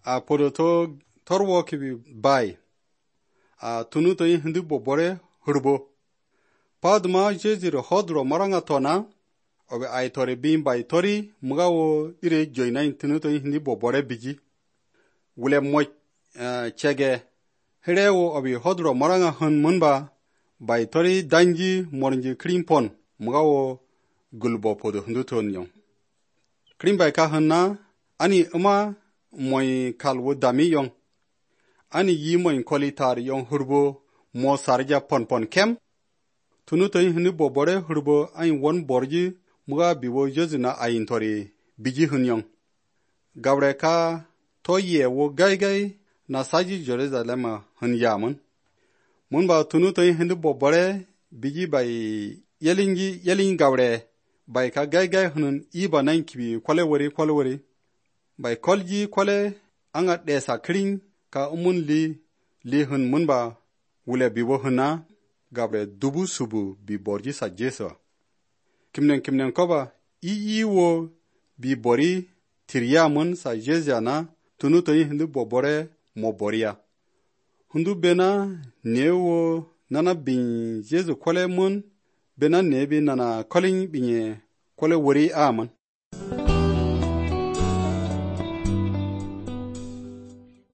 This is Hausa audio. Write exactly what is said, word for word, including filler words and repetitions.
a podo to torwo kibi bai a tunu to hindi bobore hurbo padma jeziro hodro maranga tona obe ai tori bim bai tori mugawo ire joina tunu to hindi bobore biji wule mo uh, chege herewo obi hodro maranga hun munba bai tori danji morinji krimpon mugawo gulbo podo hindu ton yong krim bai ka hanna ani uma moi kalwo dami yong ani yi moi kolitar yong hurbo mo sarja pon pon kem tunu to hindu bobore hurbo ai won borji muga biwo jezina ayin tori biji hun yong gabre ka to ye wo gai gai na saji Jerusalem hun yamun mun ba tunu to hindu bobore biji bai yelingi yelin gabre bai ka gai gai hunun iba nan kibi kwale wari kwale wari bai kolji kwale anga desa kring ka umun li li hun mun ba wule biwo huna gabre dubu subu bi borji sa jeso kimnen kimnen koba i i wo bi bori tirya mun sa jezana tunu to hindu bobore mo boria hundu bena newo nana bin jesu kwale mun bena nebi nana kolin binye kwale wuri aman